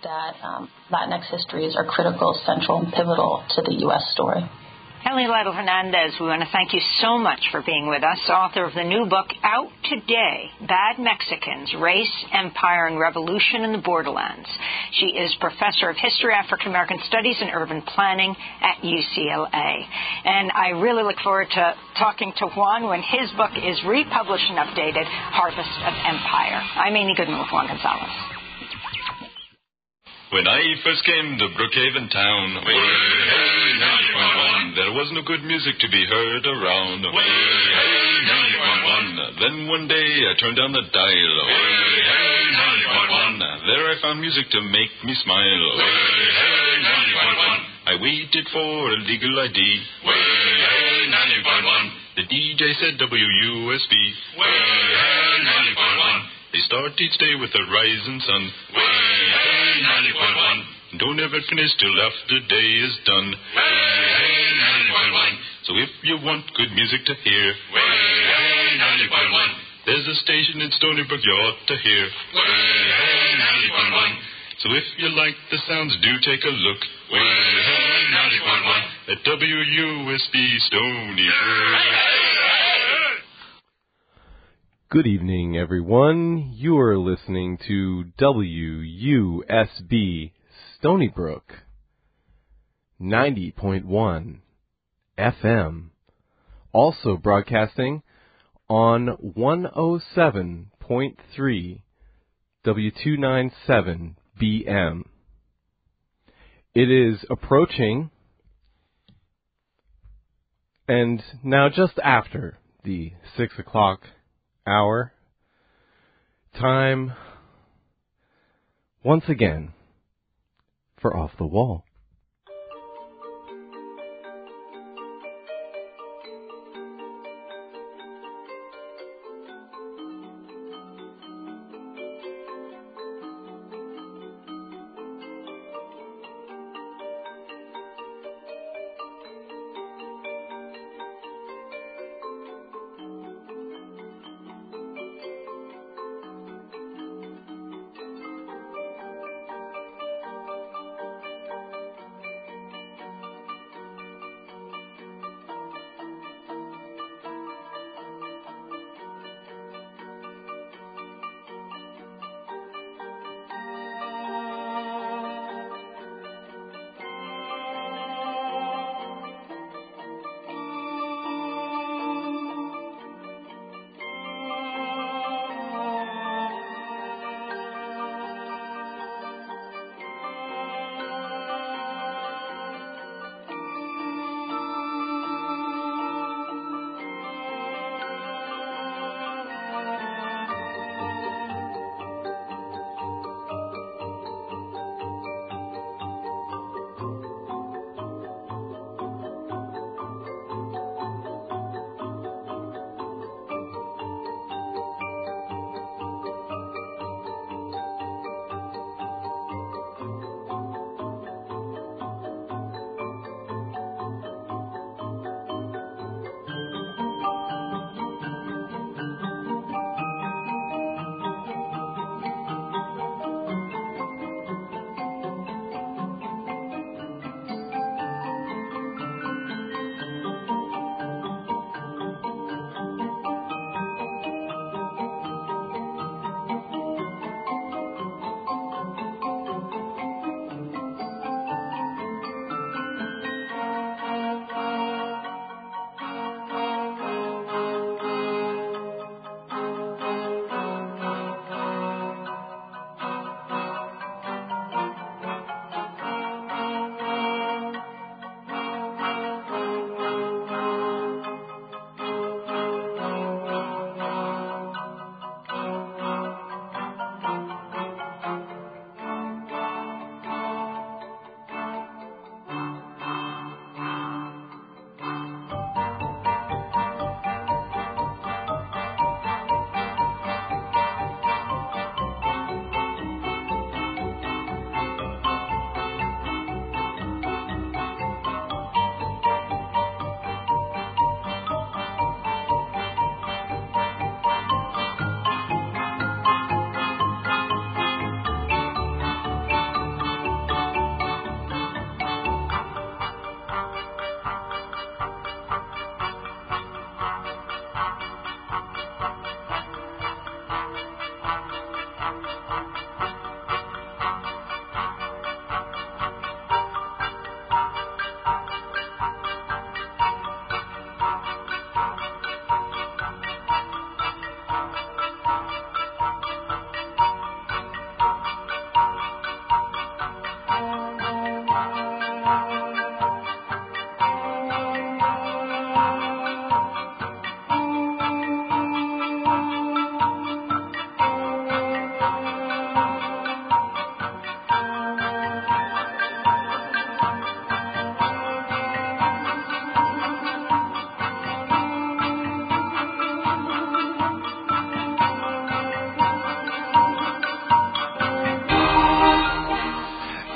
that Latinx histories are critical, central, and pivotal to the U.S. story. Kelly Lytle Hernandez, we want to thank you so much for being with us, author of the new book out today, Bad Mexicans, Race, Empire, and Revolution in the Borderlands. She is Professor of History, African American Studies, and Urban Planning at UCLA. And I really look forward to talking to Juan when his book is republished and updated, Harvest of Empire. I'm Amy Goodman with Juan Gonzalez. When I first came to Brookhaven town, there was no good music to be heard around. Then one day I turned down the dial. There I found music to make me smile. I waited for a legal ID. The DJ said WUSB. They start each day with the rising sun. Don't ever finish till after day is done. So if you want good music to hear, there's a station in Stony Brook you ought to hear. So if you like the sounds, do take a look at WUSB Stony Brook. Good evening, everyone. You are listening to WUSB Stony Brook 90.1 FM, also broadcasting on 107.3 W297 BM. It is approaching, and now just after the 6 o'clock hour, time once again for Off the Wall.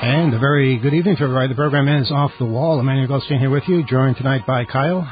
And a very good evening to everybody. The program is Off the Wall. Emmanuel Goldstein here with you, joined tonight by Kyle.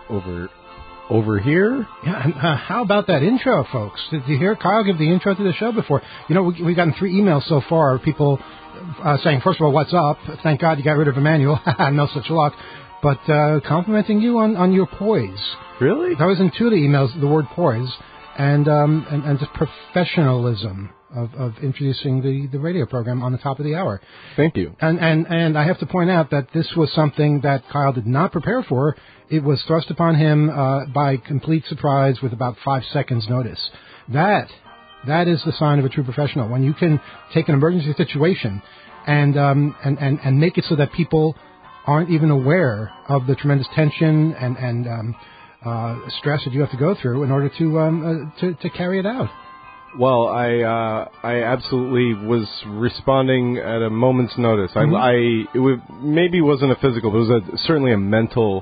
Over here? Yeah, and how about that intro, folks? Did you hear Kyle give the intro to the show before? You know, we've gotten 3 emails so far, people saying, first of all, what's up? Thank God you got rid of Emmanuel. No such luck. But complimenting you on your poise. Really? That was in 2 of the emails, the word poise, and just professionalism of introducing the radio program on the top of the hour. Thank you. And I have to point out that this was something that Kyle did not prepare for. It was thrust upon him by complete surprise with about 5 seconds notice. That is the sign of a true professional. When you can take an emergency situation and make it so that people aren't even aware of the tremendous tension and stress that you have to go through in order to carry it out. Well, I absolutely was responding at a moment's notice. Mm-hmm. Maybe wasn't a physical, but it was certainly a mental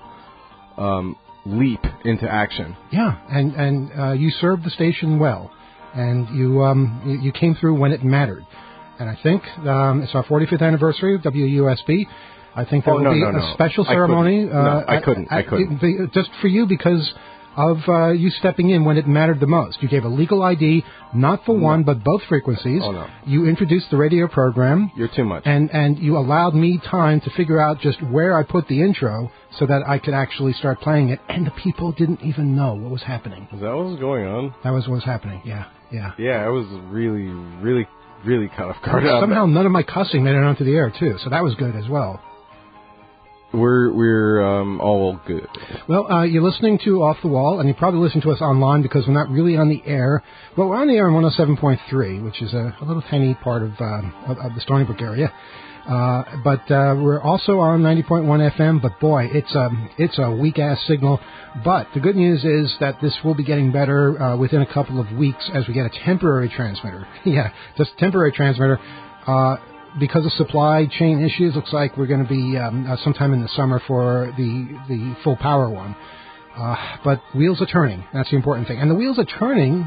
leap into action. Yeah, and you served the station well, and you came through when it mattered. And I think it's our 45th anniversary of WUSB. I think there will be a special ceremony. I couldn't. Just for you, because of you stepping in when it mattered the most. You gave a legal ID, not for one, but both frequencies. Oh, no. You introduced the radio program. You're too much. And you allowed me time to figure out just where I put the intro so that I could actually start playing it. And the people didn't even know what was happening. Is that what was going on? That was what was happening, yeah. Yeah, I was really, really, really caught off guard. Somehow none of my cussing made it onto the air, too, so that was good as well. We're all good. Well, you're listening to Off the Wall, and you probably listen to us online because we're not really on the air. Well, we're on the air on 107.3, which is a little tiny part of the Stony Brook area. But we're also on 90.1 FM. But boy, it's a weak ass signal. But the good news is that this will be getting better within a couple of weeks as we get a temporary transmitter. Yeah, just a temporary transmitter. Because of supply chain issues, looks like we're going to be sometime in the summer for the full power one. But wheels are turning. That's the important thing. And the wheels are turning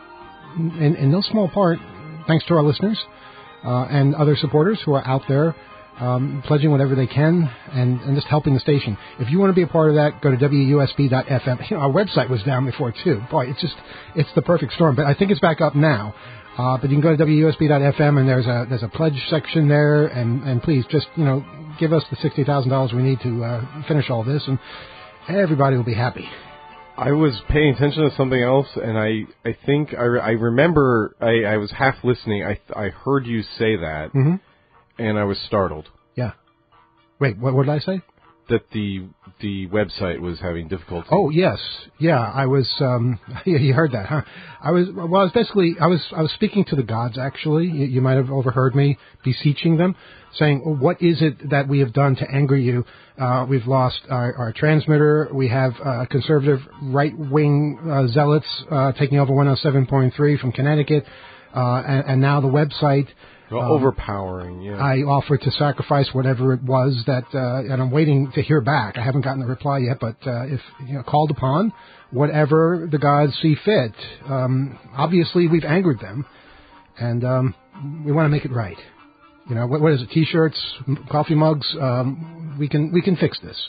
in no small part thanks to our listeners and other supporters who are out there pledging whatever they can and just helping the station. If you want to be a part of that, go to WUSB.FM. You know, our website was down before, too. Boy, it's the perfect storm. But I think it's back up now. But you can go to WUSB.FM, and there's a pledge section there, and please just, give us the $60,000 we need to finish all this, and everybody will be happy. I was paying attention to something else, and I think I remember I was half listening. I heard you say that, mm-hmm. and I was startled. Yeah. Wait, what did I say? That the website was having difficulty. Oh yes, yeah. I was. You heard that, huh? I was speaking to the gods. Actually, you might have overheard me beseeching them, saying, "What is it that we have done to anger you? We've lost our transmitter. We have conservative right-wing zealots taking over 107.3 from Connecticut, and now the website." Overpowering, yeah. I offered to sacrifice whatever it was that, and I'm waiting to hear back. I haven't gotten the reply yet, but if called upon, whatever the gods see fit. Obviously, we've angered them, and we want to make it right. What is it? T-shirts, coffee mugs. We can fix this.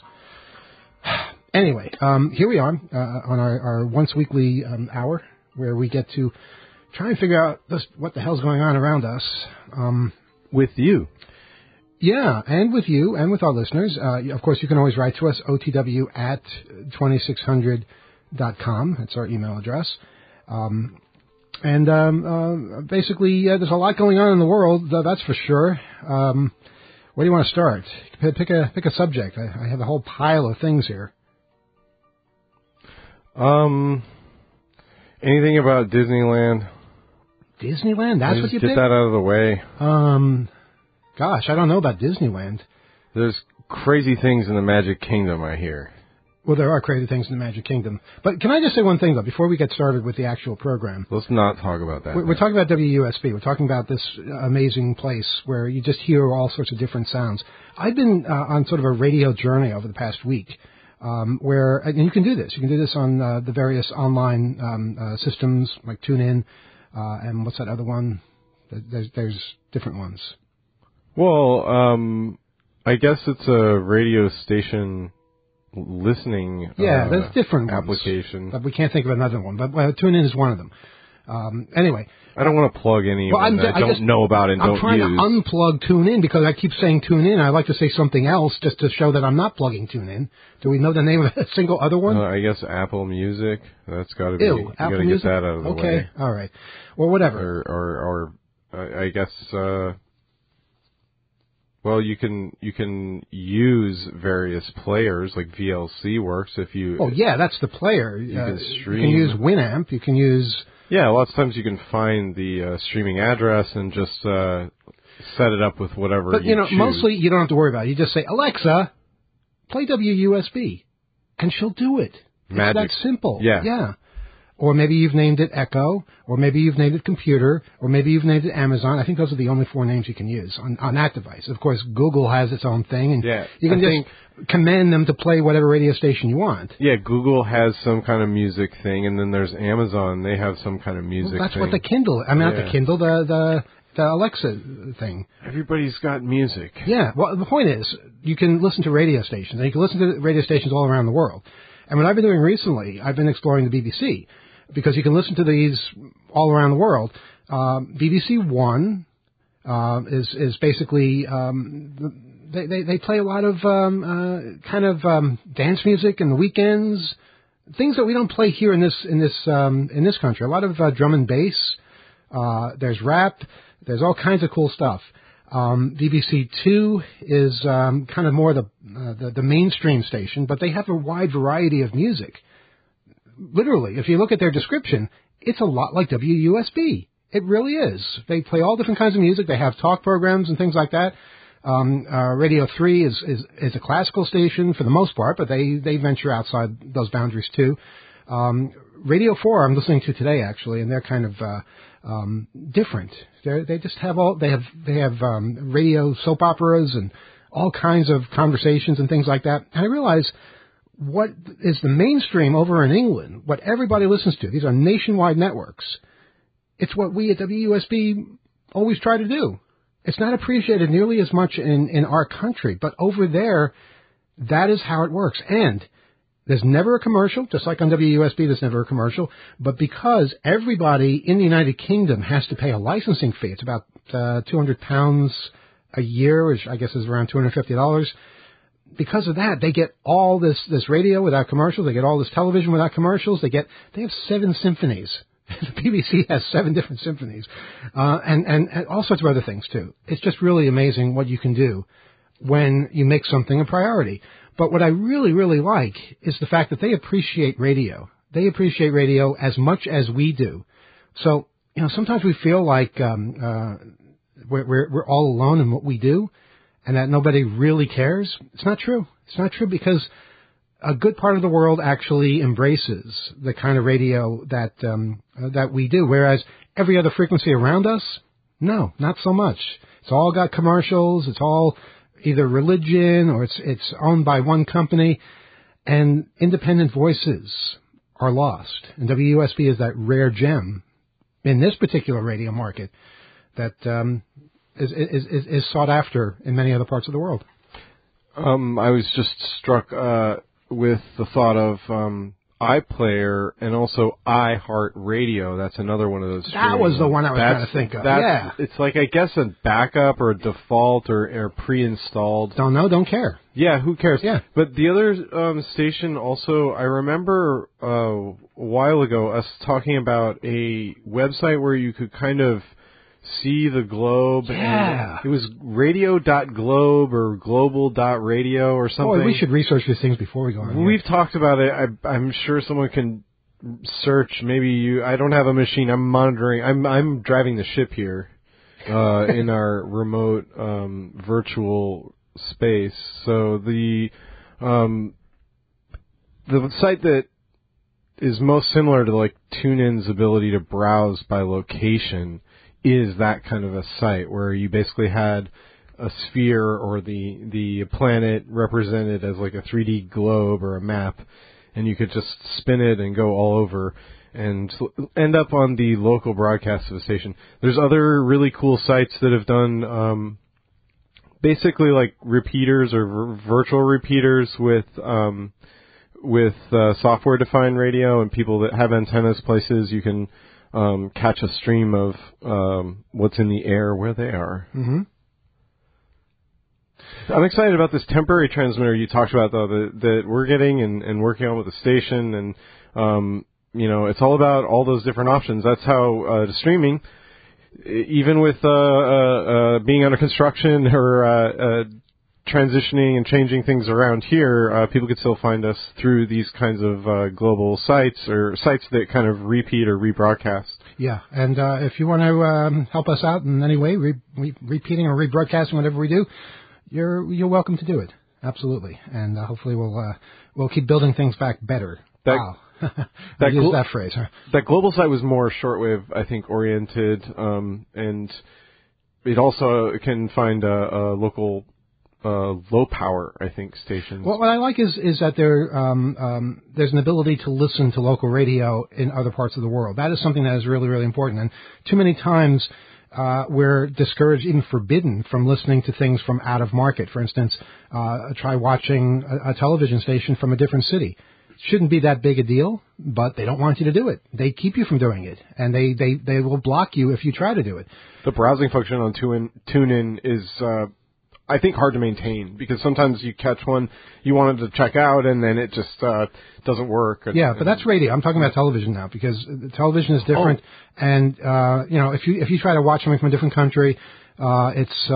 Anyway, here we are on our once weekly hour where we get to try and figure out just what the hell's going on around us. With you. Yeah, and with you and with our listeners. Of course, you can always write to us, otw@2600.com. That's our email address. Basically, there's a lot going on in the world, that's for sure. Where do you want to start? Pick a subject. I have a whole pile of things here. Anything about Disneyland? Disneyland? That's what you get picked? That out of the way. Gosh, I don't know about Disneyland. There's crazy things in the Magic Kingdom, I hear. Well, there are crazy things in the Magic Kingdom. But can I just say one thing, though, before we get started with the actual program? Let's not talk about that. We're talking about WUSB. We're talking about this amazing place where you just hear all sorts of different sounds. I've been on sort of a radio journey over the past week. Where, and you can do this. You can do this on the various online systems like TuneIn, and what's that other one? There's different ones. Well, I guess it's a radio station listening there's different application. But we can't think of another one. But TuneIn is one of them. Anyway. I don't want to plug any that I don't know about and don't use. I'm trying to unplug TuneIn because I keep saying TuneIn. I like to say something else just to show that I'm not plugging TuneIn. Do we know the name of a single other one? I guess Apple Music. That's got to be. You got to get that out of the way. Okay, all right. Well, whatever. Or I guess. Well, you can use various players like VLC works if you. Oh yeah, that's the player. You can stream. You can use Winamp. You can use. Yeah, lots of times you can find the streaming address and just set it up with whatever. But you choose. Mostly you don't have to worry about it. You just say, Alexa, play WUSB, and she'll do it. Magic. It's that simple. Yeah. Or maybe you've named it Echo, or maybe you've named it Computer, or maybe you've named it Amazon. I think those are the only 4 names you can use on that device. Of course, Google has its own thing, and you can just command them to play whatever radio station you want. Yeah, Google has some kind of music thing, and then there's Amazon. They have some kind of music that's thing. What the Kindle, not the Kindle, the Alexa thing. Everybody's got music. Yeah, well, the point is, you can listen to radio stations, and you can listen to radio stations all around the world. And what I've been doing recently, I've been exploring the BBC, because you can listen to these all around the world. BBC One is basically they play a lot of dance music in the weekends, things that we don't play here in this country. A lot of drum and bass. There's rap. There's all kinds of cool stuff. BBC Two is kind of more the mainstream station, but they have a wide variety of music. Literally, if you look at their description, it's a lot like WUSB. It really is. They play all different kinds of music. They have talk programs and things like that. Radio 3 is a classical station for the most part, but they venture outside those boundaries too. Radio 4 I'm listening to today actually, and they're kind of different. They just have radio soap operas and all kinds of conversations and things like that. And I realize what is the mainstream over in England, what everybody listens to. These are nationwide networks. It's what we at WUSB always try to do. It's not appreciated nearly as much in our country, but over there, that is how it works. And there's never a commercial, just like on WUSB, there's never a commercial. But because everybody in the United Kingdom has to pay a licensing fee, it's about £200 a year, which I guess is around $250. Because of that, they get all this radio without commercials. They get all this television without commercials. They have 7 symphonies. The BBC has 7 different symphonies, and all sorts of other things too. It's just really amazing what you can do when you make something a priority. But what I really, really like is the fact that they appreciate radio. They appreciate radio as much as we do. So, sometimes we feel like we're all alone in what we do, and that nobody really cares. It's not true. It's not true, because a good part of the world actually embraces the kind of radio that we do, whereas every other frequency around us, no, not so much. It's all got commercials. It's all either religion or it's owned by one company, and independent voices are lost. And WUSB is that rare gem in this particular radio market that is sought after in many other parts of the world. I was just struck with the thought of iPlayer and also iHeartRadio. That's another one of those. That was the one I was trying to think of. Yeah. It's like, I guess, a backup or a default or pre-installed. Don't know, don't care. Yeah, who cares? Yeah. But the other station also, I remember a while ago us talking about a website where you could kind of see the globe. Yeah. And it was radio.globe or global.radio or something. Boy, we should research these things before we go on. We've talked about it. I'm sure someone can search. Maybe you. I don't have a machine. I'm monitoring. I'm driving the ship here in our remote virtual space. So the site that is most similar to like TuneIn's ability to browse by location is that kind of a site where you basically had a sphere or the planet represented as like a 3D globe or a map, and you could just spin it and go all over and end up on the local broadcast of a station. There's other really cool sites that have done basically like repeaters or virtual repeaters with software-defined radio, and people that have antennas places you can catch a stream of what's in the air where they are. Mm-hmm. I'm excited about this temporary transmitter you talked about, though, that we're getting and working on with the station, and it's all about all those different options. That's how the streaming, even with being under construction or transitioning and changing things around here, people could still find us through these kinds of global sites or sites that kind of repeat or rebroadcast. Yeah, and if you want to help us out in any way, repeating or rebroadcasting whatever we do, you're welcome to do it. Absolutely, and hopefully we'll keep building things back better. Wow. Use that phrase. Huh? That global site was more shortwave, I think, oriented, and it also can find a local low power, I think, stations. Well, what I like is that there's an ability to listen to local radio in other parts of the world. That is something that is really, really important. And too many times we're discouraged, even forbidden, from listening to things from out of market. For instance, try watching a television station from a different city. Shouldn't be that big a deal, but they don't want you to do it. They keep you from doing it, and they will block you if you try to do it. The browsing function on TuneIn is, I think, hard to maintain, because sometimes you catch one you wanted to check out, and then it just doesn't work. But that's radio. I'm talking about television now, because television is different, and if you try to watch something from a different country, it's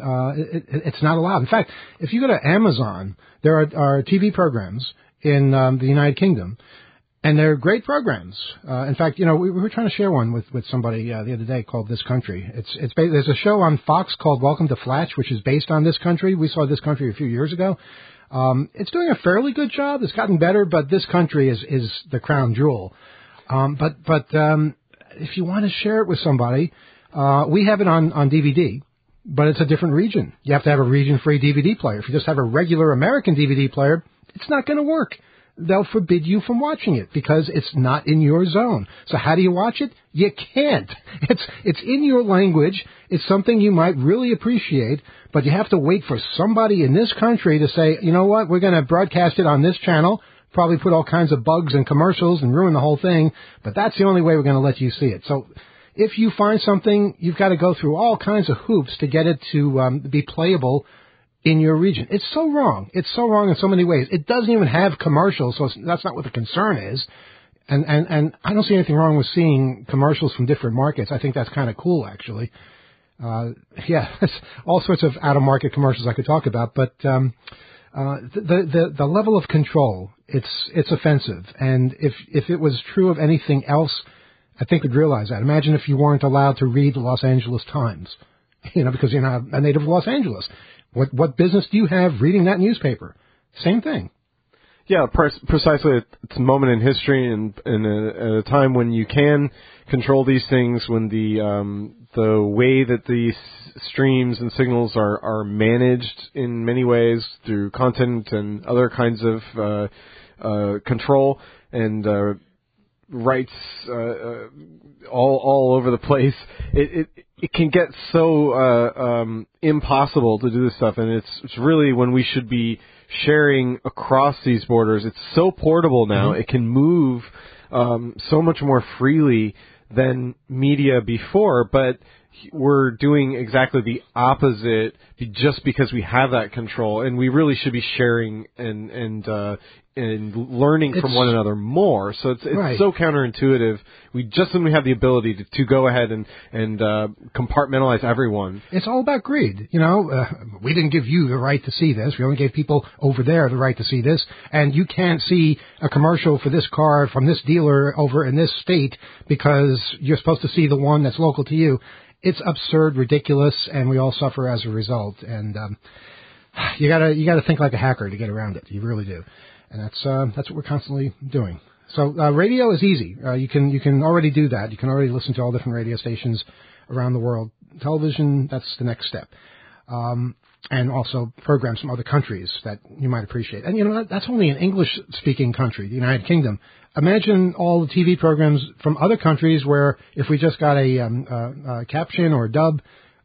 not allowed. In fact, if you go to Amazon, there are TV programs in the United Kingdom, and they're great programs. In fact, we were trying to share one with somebody the other day called This Country. There's a show on Fox called Welcome to Flatch, which is based on This Country. We saw This Country a few years ago. It's doing a fairly good job. It's gotten better, but This Country is the crown jewel. But if you want to share it with somebody, we have it on DVD, but it's a different region. You have to have a region-free DVD player. If you just have a regular American DVD player, it's not going to work. They'll forbid you from watching it because it's not in your zone. So how do you watch it? You can't. It's in your language. It's something you might really appreciate, but you have to wait for somebody in this country to say, you know what, we're going to broadcast it on this channel, probably put all kinds of bugs and commercials and ruin the whole thing, but that's the only way we're going to let you see it. So if you find something, you've got to go through all kinds of hoops to get it to be playable in your region. It's so wrong. It's so wrong in so many ways. It doesn't even have commercials, so that's not what the concern is. And I don't see anything wrong with seeing commercials from different markets. I think that's kind of cool, actually. All sorts of out-of-market commercials I could talk about, but the level of control, it's offensive. And if it was true of anything else, I think we'd realize that. Imagine if you weren't allowed to read the Los Angeles Times, because you're not a native of Los Angeles. What business do you have reading that newspaper? Same thing. Yeah, precisely. It's a moment in history, and at a time when you can control these things, when the way that these streams and signals are managed in many ways through content and other kinds of control and rights all over the place. It can get so impossible to do this stuff, and it's really when we should be sharing across these borders. It's so portable now; it can move so much more freely than media before. But we're doing exactly the opposite just because we have that control, and we really should be sharing and learning from one another more. So it's right. So counterintuitive. When we have the ability to go ahead and compartmentalize everyone. It's all about greed. We didn't give you the right to see this. We only gave people over there the right to see this. And you can't see a commercial for this car from this dealer over in this state because you're supposed to see the one that's local to you. It's absurd, ridiculous, and we all suffer as a result. And you gotta think like a hacker to get around it. You really do. And that's what we're constantly doing. So radio is easy. You can already do that. You can already listen to all different radio stations around the world. Television, that's the next step. And also programs from other countries that you might appreciate. And that's only an English-speaking country, the United Kingdom. Imagine all the TV programs from other countries where if we just got a caption or a dub,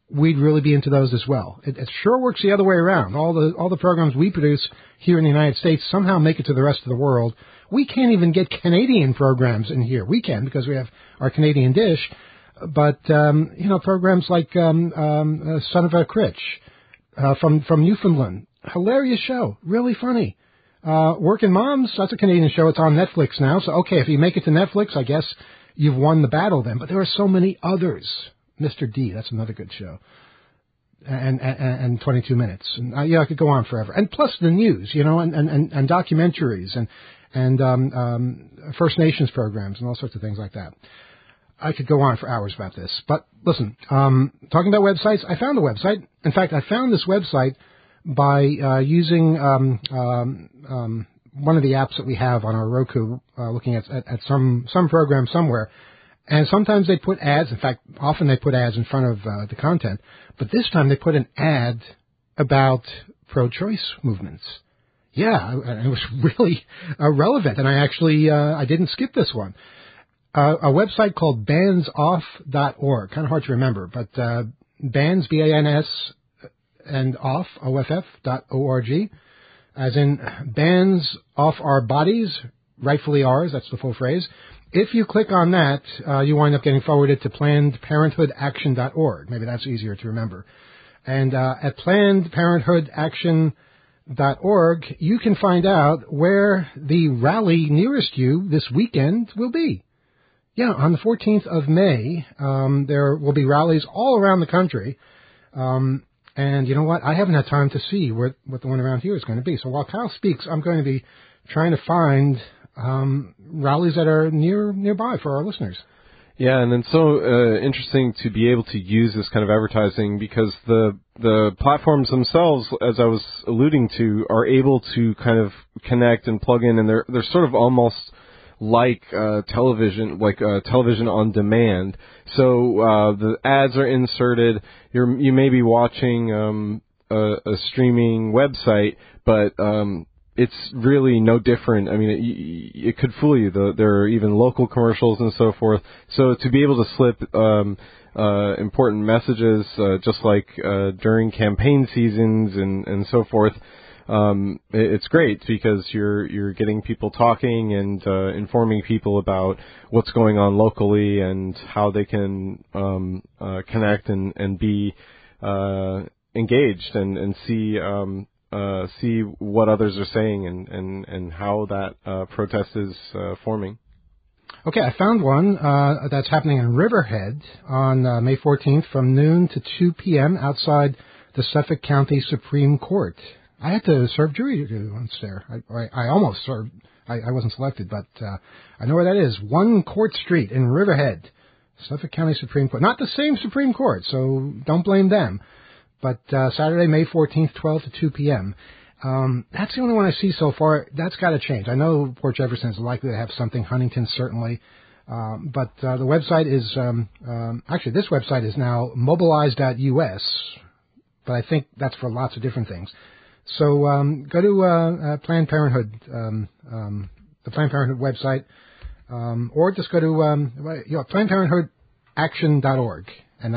we'd really be into those as well. It sure works the other way around. All the programs we produce here in the United States somehow make it to the rest of the world. We can't even get Canadian programs in here. We can because we have our Canadian dish. But, programs like Son of a Critch from Newfoundland. Hilarious show. Really funny. Working Moms, that's a Canadian show. It's on Netflix now. So, okay, if you make it to Netflix, I guess you've won the battle then. But there are so many others. Mr. D, that's another good show. And 22 Minutes. And, I could go on forever. And plus the news, and documentaries and First Nations programs and all sorts of things like that. I could go on for hours about this. But listen, talking about websites, I found a website. In fact, I found this website by using one of the apps that we have on our Roku, looking at some program somewhere. And sometimes they put ads. In fact, often they put ads in front of the content. But this time they put an ad about pro-choice movements. Yeah, it was really relevant. And I didn't skip this one. A website called bansoff.org. Kind of hard to remember, but bans, B-A-N-S, and off, O-F-F.org, as in bans off our bodies, rightfully ours, that's the full phrase. If you click on that, you wind up getting forwarded to PlannedParenthoodAction.org. Maybe that's easier to remember. And at PlannedParenthoodAction.org, you can find out where the rally nearest you this weekend will be. Yeah, on the 14th of May, there will be rallies all around the country. And you know what? I haven't had time to see what the one around here is going to be. So while Kyle speaks, I'm going to be trying to find rallies that are nearby for our listeners. Yeah, and it's so interesting to be able to use this kind of advertising because the platforms themselves, as I was alluding to, are able to kind of connect and plug in, and they're sort of almost like television on demand. So the ads are inserted. You may be watching a streaming website, but it's really no different. I mean, it could fool you. There are even local commercials and so forth. So to be able to slip important messages, just like during campaign seasons and so forth, it's great because you're getting people talking and informing people about what's going on locally and how they can connect and be engaged and see what others are saying and how that protest is forming. Okay, I found one that's happening in Riverhead on May 14th from noon to 2 p.m. outside the Suffolk County Supreme Court. I had to serve jury once there. I almost served. I wasn't selected, but I know where that is. 1 Court Street in Riverhead, Suffolk County Supreme Court. Not the same Supreme Court, so don't blame them. But Saturday, May 14th, 12 to 2 p.m. That's the only one I see so far. That's got to change. I know Port Jefferson is likely to have something. Huntington certainly. But the website is, actually this website is now mobilize.us, but I think that's for lots of different things. So go to Planned Parenthood, the Planned Parenthood website, or just go to PlannedParenthoodAction.org, and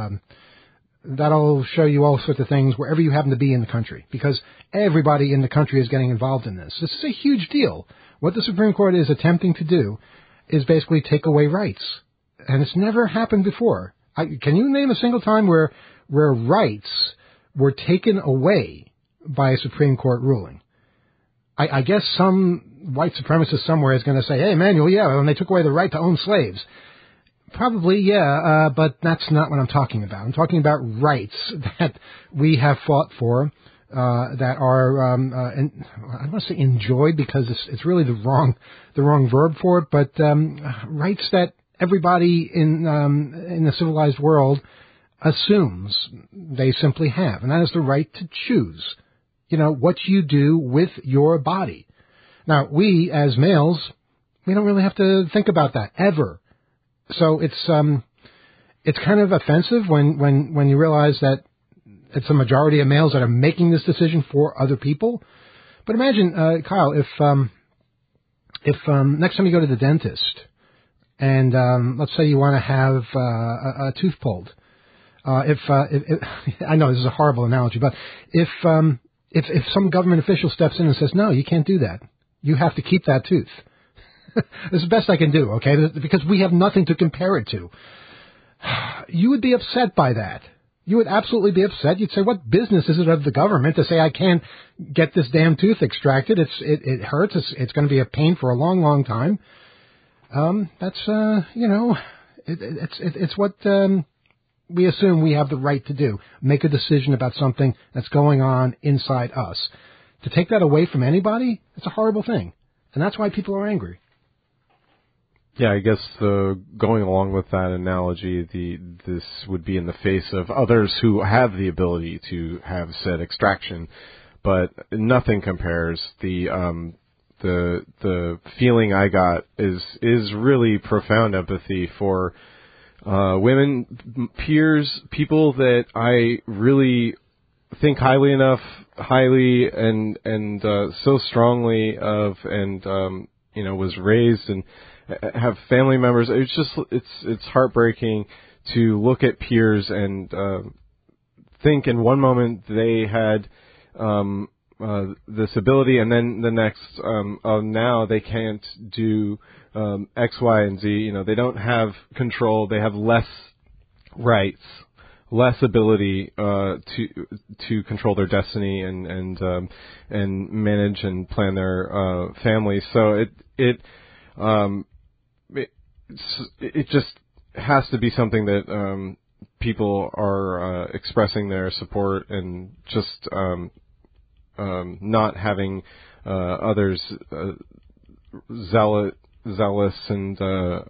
that'll show you all sorts of things wherever you happen to be in the country, because everybody in the country is getting involved in this. This is a huge deal. What the Supreme Court is attempting to do is basically take away rights, and it's never happened before. Can you name a single time where rights were taken away by a Supreme Court ruling? I guess some white supremacist somewhere is going to say, hey, Emanuel, yeah, when they took away the right to own slaves. Probably, yeah, but that's not what I'm talking about. I'm talking about rights that we have fought for, that are, I don't want to say enjoyed because it's really the wrong verb for it, but rights that everybody in the civilized world assumes they simply have, and that is the right to choose, what you do with your body. Now, we as males, we don't really have to think about that ever. So it's kind of offensive when you realize that it's a majority of males that are making this decision for other people. But imagine, Kyle, if next time you go to the dentist and let's say you want to have a tooth pulled, if I know this is a horrible analogy, but if some government official steps in and says, no, you can't do that. You have to keep that tooth. This is the best I can do, okay? Because we have nothing to compare it to. You would be upset by that. You would absolutely be upset. You'd say, what business is it of the government to say I can't get this damn tooth extracted? It hurts. It's going to be a pain for a long, long time. It's what we assume we have the right to do. Make a decision about something that's going on inside us. To take that away from anybody, it's a horrible thing. And that's why people are angry. Yeah, I guess going along with that analogy, this would be in the face of others who have the ability to have said extraction, but nothing compares. The feeling I got is really profound empathy for women, peers, people that I really think highly and so strongly of, and was raised and have family members. It's heartbreaking to look at peers and think in one moment they had this ability, and then the next now they can't do X, Y, and Z. They don't have control. They have less rights, less ability to control their destiny and manage and plan their families. So it just has to be something that people are expressing their support, and just not having others zealous and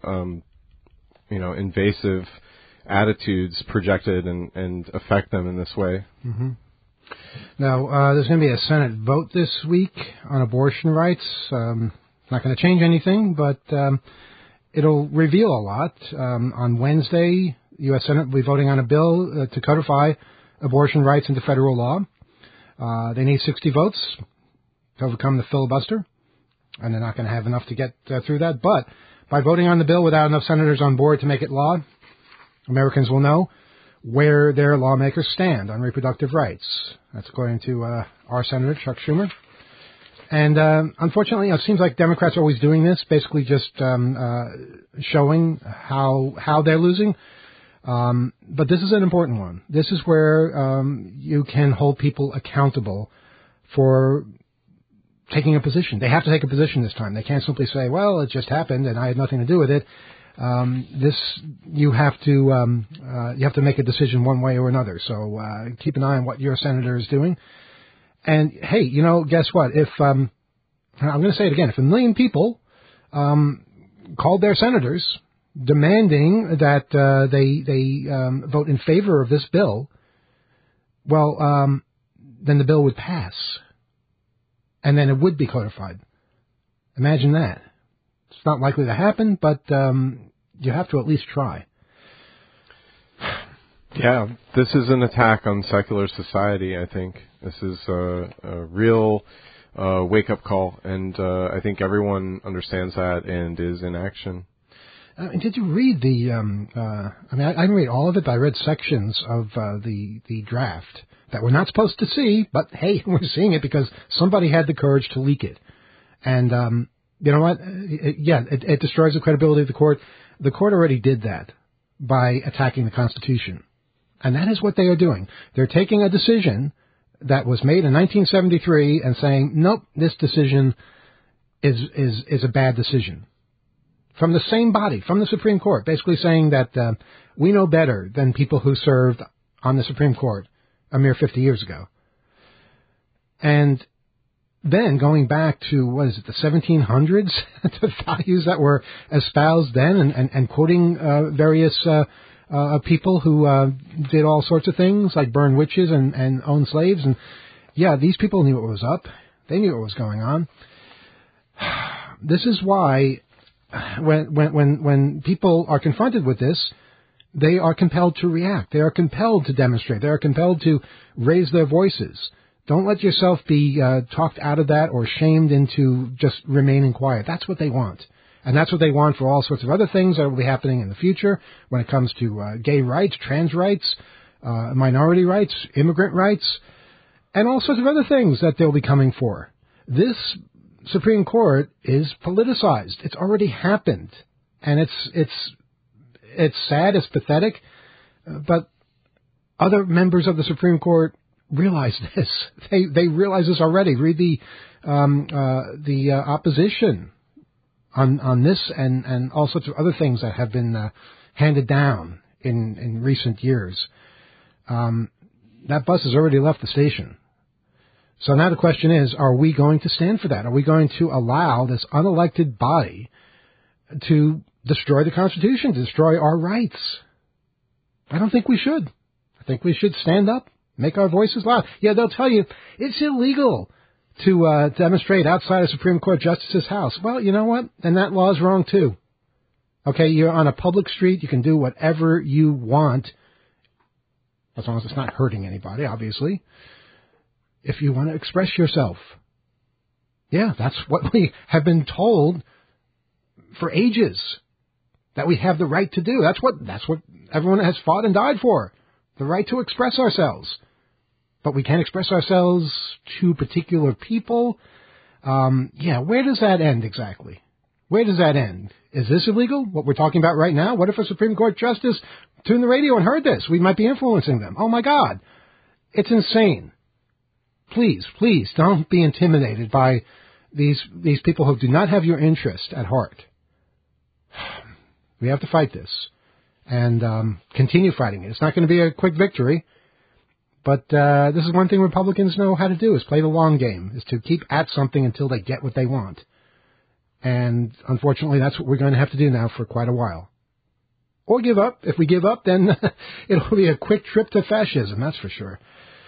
invasive attitudes projected and affect them in this way. Mm-hmm. Now, there's going to be a Senate vote this week on abortion rights. Not going to change anything, but it'll reveal a lot. On Wednesday, the U.S. Senate will be voting on a bill to codify abortion rights into federal law. They need 60 votes to overcome the filibuster, and they're not going to have enough to get through that. But by voting on the bill without enough senators on board to make it law, Americans will know where their lawmakers stand on reproductive rights. That's according to our Senator, Chuck Schumer. And unfortunately, it seems like Democrats are always doing this, basically just showing how they're losing. But this is an important one. This is where you can hold people accountable for taking a position. They have to take a position this time. They can't simply say, well, it just happened and I had nothing to do with it. You have to make a decision one way or another. So keep an eye on what your senator is doing. And hey, guess what? If I'm going to say it again, if 1 million people called their senators demanding that they vote in favor of this bill, well, then the bill would pass, and then it would be codified. Imagine that. It's not likely to happen, but you have to at least try. Yeah, this is an attack on secular society, I think. This is a real wake-up call, and I think everyone understands that and is in action. Did you read I didn't read all of it, but I read sections of the draft that we're not supposed to see, but hey, we're seeing it because somebody had the courage to leak it. And you know what? It destroys the credibility of the court. The court already did that by attacking the Constitution. And that is what they are doing. They're taking a decision that was made in 1973 and saying, nope, this decision is a bad decision. From the same body, from the Supreme Court, basically saying that we know better than people who served on the Supreme Court a mere 50 years ago. And then going back to, the 1700s, the values that were espoused then, and quoting various people who did all sorts of things, like burn witches and own slaves. And yeah, these people knew what was up. They knew what was going on. This is why when people are confronted with this, they are compelled to react. They are compelled to demonstrate. They are compelled to raise their voices. Don't let yourself be talked out of that or shamed into just remaining quiet. That's what they want. And that's what they want for all sorts of other things that will be happening in the future when it comes to gay rights, trans rights, minority rights, immigrant rights, and all sorts of other things that they'll be coming for. This Supreme Court is politicized. It's already happened, and it's sad, it's pathetic, but other members of the Supreme Court realize this. They realize this already. Read the opposition on this and all sorts of other things that have been handed down in recent years. That bus has already left the station. So now the question is, are we going to stand for that? Are we going to allow this unelected body to destroy the Constitution, to destroy our rights? I don't think we should. I think we should stand up, make our voices loud. Yeah, they'll tell you it's illegal to demonstrate outside a Supreme Court justice's house. Well, you know what? And that law is wrong too. Okay, you're on a public street. You can do whatever you want, as long as it's not hurting anybody, obviously. If you want to express yourself. Yeah, that's what we have been told for ages, that we have the right to do. That's what everyone has fought and died for, the right to express ourselves. But we can't express ourselves to particular people. Where does that end exactly? Where does that end? Is this illegal, what we're talking about right now? What if a Supreme Court justice tuned the radio and heard this? We might be influencing them. Oh, my God. It's insane. Please, please don't be intimidated by these people who do not have your interest at heart. We have to fight this and continue fighting it. It's not going to be a quick victory, but this is one thing Republicans know how to do, is play the long game, is to keep at something until they get what they want. And unfortunately, that's what we're going to have to do now for quite a while. Or give up. If we give up, then it'll be a quick trip to fascism, that's for sure.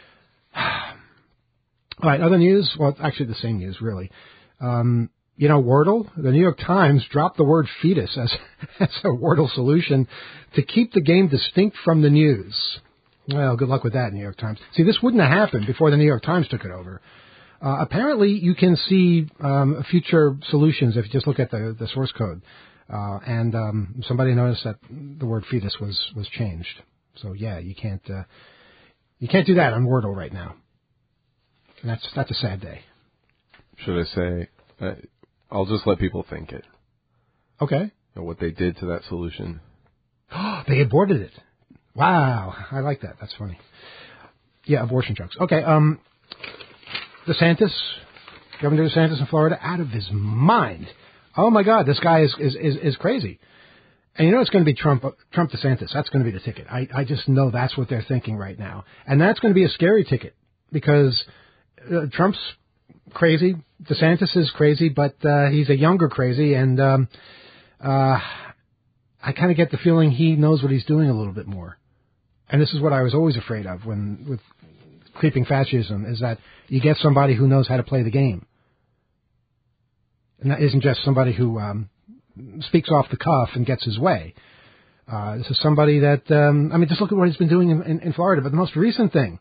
All right, other news? Well, actually the same news, really. Wordle, the New York Times dropped the word fetus as a Wordle solution to keep the game distinct from the news. Well, good luck with that, New York Times. See, this wouldn't have happened before the New York Times took it over. Apparently, you can see future solutions if you just look at the source code. And somebody noticed that the word fetus was changed. So, yeah, you can't do that on Wordle right now. And that's a sad day. Should I say, I'll just let people think it. Okay. What they did to that solution. They aborted it. Wow. I like that. That's funny. Yeah, abortion jokes. Okay. DeSantis, Governor DeSantis in Florida, out of his mind. Oh, my God. This guy is crazy. And you know it's going to be Trump DeSantis. That's going to be the ticket. I just know that's what they're thinking right now. And that's going to be a scary ticket because Trump's crazy. DeSantis is crazy, but he's a younger crazy, and I kind of get the feeling he knows what he's doing a little bit more. And this is what I was always afraid of with creeping fascism, is that you get somebody who knows how to play the game. And that isn't just somebody who speaks off the cuff and gets his way. This is somebody that, just look at what he's been doing in Florida. But the most recent thing,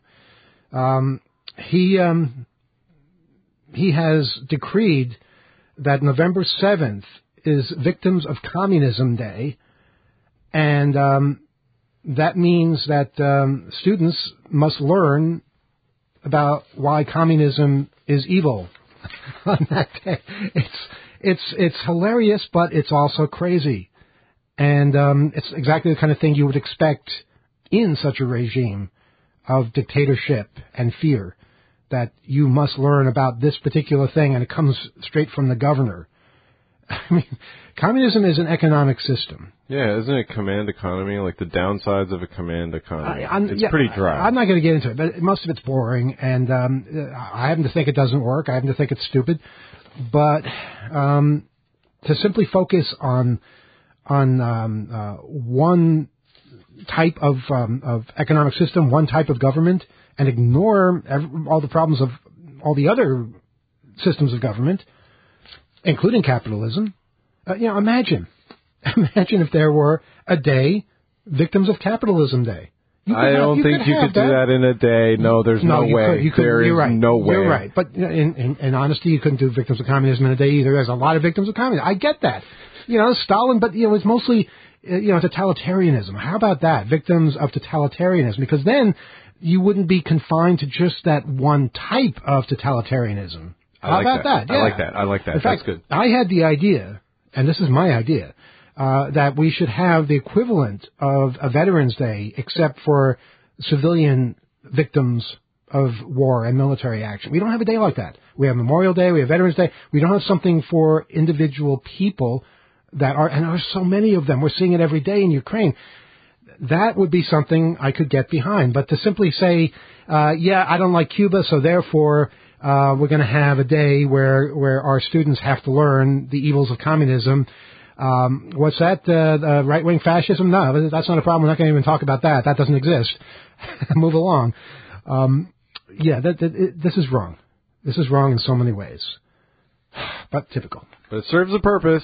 he has decreed that November 7th is Victims of Communism Day, and that means that students must learn about why communism is evil on that day. It's hilarious, but it's also crazy, and it's exactly the kind of thing you would expect in such a regime of dictatorship and fear, that you must learn about this particular thing, and it comes straight from the governor. I mean, communism is an economic system. Yeah, isn't it command economy, like the downsides of a command economy? It's pretty dry. I'm not going to get into it, but most of it's boring, and I happen to think it doesn't work. I happen to think it's stupid. But to simply focus on one type of economic system, one type of government, and ignore all the problems of all the other systems of government, including capitalism. Imagine if there were a day, Victims of Capitalism Day. I don't think you could do that in a day. No, there's no way. There is no way. You're right. But in honesty, you couldn't do Victims of Communism in a day either. There's a lot of victims of communism. I get that. Stalin, but it's mostly totalitarianism. How about that? Victims of totalitarianism. Because then you wouldn't be confined to just that one type of totalitarianism. How about that? Yeah. I like that. In fact, That's good. I had the idea, and this is my idea, that we should have the equivalent of a Veterans Day, except for civilian victims of war and military action. We don't have a day like that. We have Memorial Day, we have Veterans Day. We don't have something for individual people that are, and there are so many of them. We're seeing it every day in Ukraine. That would be something I could get behind. But to simply say, I don't like Cuba, so therefore we're going to have a day where our students have to learn the evils of communism. What's that? Right-wing fascism? No, that's not a problem. We're not going to even talk about that. That doesn't exist. Move along. This is wrong. This is wrong in so many ways. But typical. But it serves a purpose.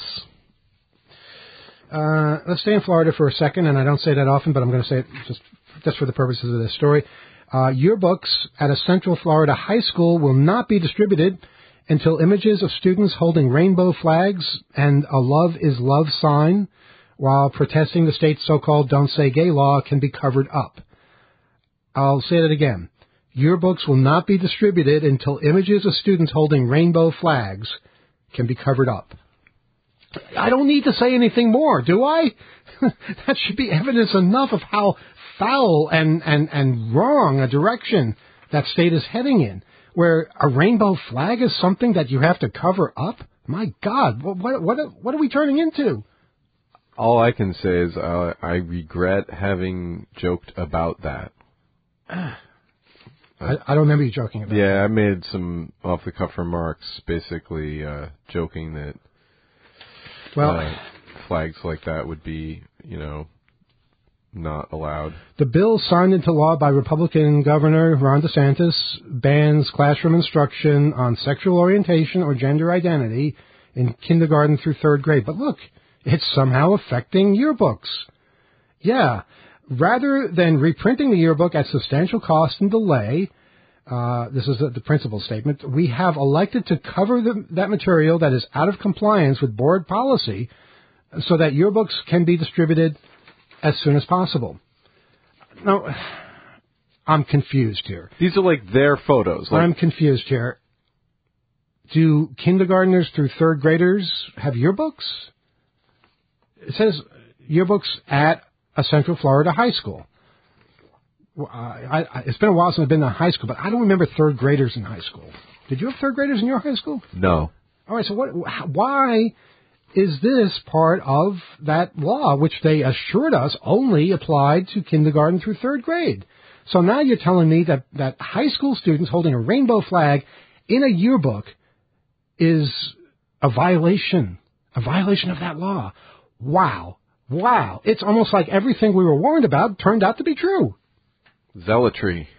Let's stay in Florida for a second, and I don't say that often, but I'm going to say it just for the purposes of this story. Yearbooks at a Central Florida high school will not be distributed until images of students holding rainbow flags and a Love is Love sign while protesting the state's so-called Don't Say Gay law can be covered up. I'll say that again. Yearbooks will not be distributed until images of students holding rainbow flags can be covered up. I don't need to say anything more, do I? That should be evidence enough of how foul and wrong a direction that state is heading in, where a rainbow flag is something that you have to cover up. My God, what are we turning into? All I can say is I regret having joked about that. I don't remember you joking about that. Yeah, I made some off-the-cuff remarks, basically joking that flags like that would be, not allowed. The bill signed into law by Republican Governor Ron DeSantis bans classroom instruction on sexual orientation or gender identity in kindergarten through third grade. But look, it's somehow affecting yearbooks. Yeah. Rather than reprinting the yearbook at substantial cost and delay, this is the principal statement, we have elected to cover that material that is out of compliance with board policy so that yearbooks can be distributed as soon as possible. Now, I'm confused here. These are like their photos. I'm confused here. Do kindergartners through third graders have yearbooks? It says yearbooks at a Central Florida high school. It's been a while since I've been to high school, but I don't remember third graders in high school. Did you have third graders in your high school? No. All right, so why is this part of that law, which they assured us only applied to kindergarten through third grade? So now you're telling me that high school students holding a rainbow flag in a yearbook is a violation of that law. Wow. It's almost like everything we were warned about turned out to be true. Zealotry.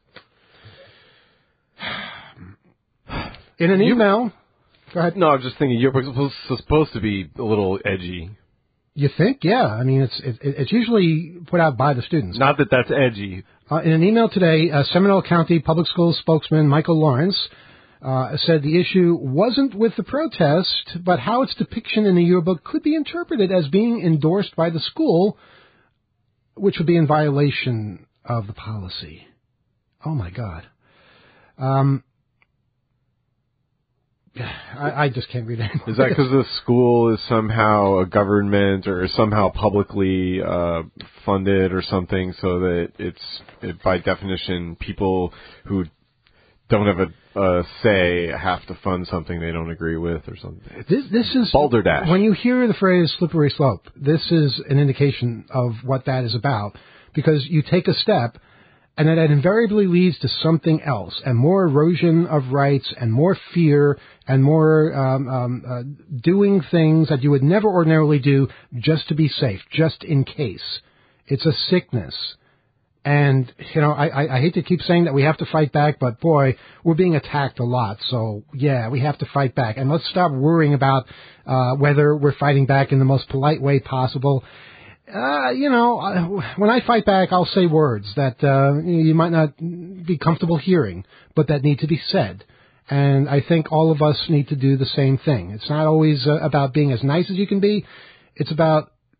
In an email... Go ahead. No, I'm just thinking yearbooks are supposed to be a little edgy. You think? Yeah. I mean, it's usually put out by the students. Not that that's edgy. In an email today, Seminole County Public Schools spokesman Michael Lawrence said the issue wasn't with the protest, but how its depiction in the yearbook could be interpreted as being endorsed by the school, which would be in violation of the policy. Oh, my God. I just can't read it. Is that because the school is somehow a government or somehow publicly funded or something, so that it's by definition people who don't have a say have to fund something they don't agree with or something? This is balderdash. When you hear the phrase slippery slope, this is an indication of what that is about, because you take a step and then that invariably leads to something else, and more erosion of rights, and more fear, and more doing things that you would never ordinarily do just to be safe, just in case. It's a sickness. And, I hate to keep saying that we have to fight back, but boy, we're being attacked a lot. So, yeah, we have to fight back. And let's stop worrying about whether we're fighting back in the most polite way possible. When I fight back, I'll say words that you might not be comfortable hearing, but that need to be said. And I think all of us need to do the same thing. It's not always about being as nice as you can be. It's about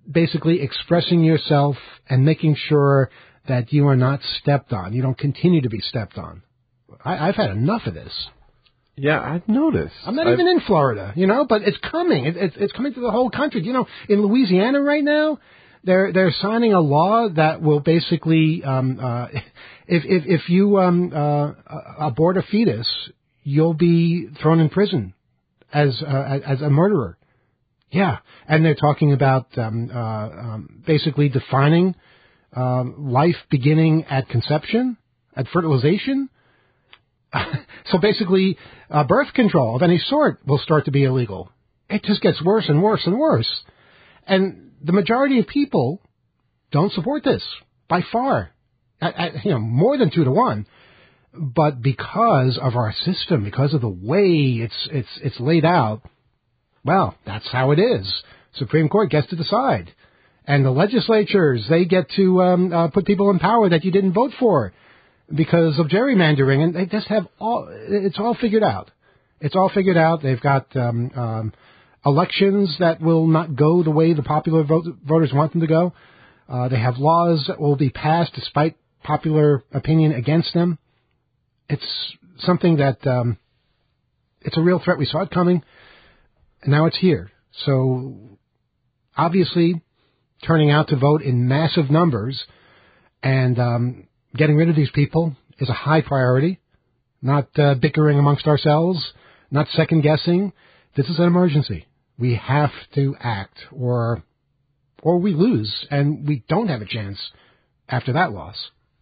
basically expressing yourself and making sure that you are not stepped on. You don't continue to be stepped on. I've had enough of this. Yeah, I've noticed. I'm not even in Florida, but it's coming. It's coming to the whole country. In Louisiana right now, they're signing a law that will basically, if you abort a fetus, you'll be thrown in prison as a murderer. Yeah, and they're talking about basically defining life beginning at conception, at fertilization. So basically, birth control of any sort will start to be illegal. It just gets worse and worse and worse. And the majority of people don't support this, by far. More than 2 to 1. But because of our system, because of the way it's laid out, well, that's how it is. Supreme Court gets to decide. And the legislatures, they get to put people in power that you didn't vote for because of gerrymandering, and they just have it's all figured out. It's all figured out. They've got elections that will not go the way the popular voters want them to go. They have laws that will be passed despite popular opinion against them. It's something that it's a real threat. We saw it coming, and now it's here. So obviously, turning out to vote in massive numbers and getting rid of these people is a high priority, not bickering amongst ourselves, not second-guessing. This is an emergency. We have to act, or we lose, and we don't have a chance after that loss.